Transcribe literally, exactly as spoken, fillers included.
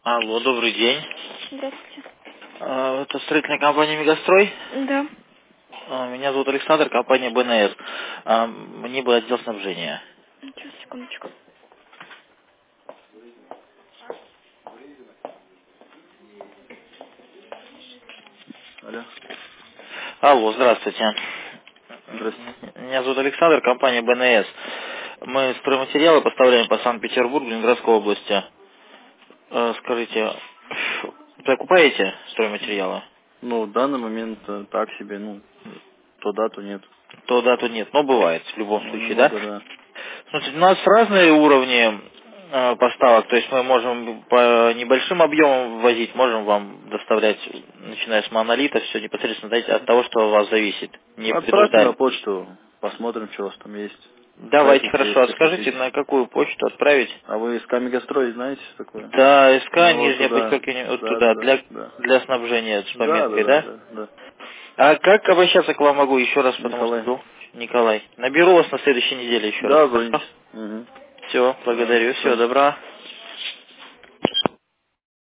Алло, добрый день. Здравствуйте. А, Это строительная компания «Мегастрой». Да. А, Меня зовут Александр, компания бэ эн эс. А, Мне бы отдел снабжения. Сейчас, секундочку. Алло. Алло, здравствуйте. Здравствуйте. Меня зовут Александр, компания бэ эн эс. Мы стройматериалы поставляем по Санкт-Петербургу, Ленинградской области. А, Скажите, закупаете стройматериалы? Ну, в данный момент э, так себе, ну, то да, то нет. То дату нет, но бывает в любом Ну, случае, да? немного, да. Смотрите, у нас разные уровни э, поставок, то есть мы можем по небольшим объемам ввозить, можем вам доставлять, начиная с монолита, все непосредственно знаете, от того, что от вас зависит. Не Ну, отправьте на предупреждали. почту, посмотрим, что у вас там есть. Давайте, Отправьте хорошо, через а пятьсот скажите, тысяч. на какую почту отправить? А вы из Камегастрой знаете что такое? Да, СК, Ну, вот нижняя туда. подчеркивание, вот Да, да, туда, да, для, да. для снабжения с Да, да, пометкой, да, да? да, да. А как обращаться к вам могу еще раз, потому что Николай. был Николай. Наберу вас на следующей неделе еще раз. Да, звоните. Угу. Все, Да, благодарю, всего все. добра.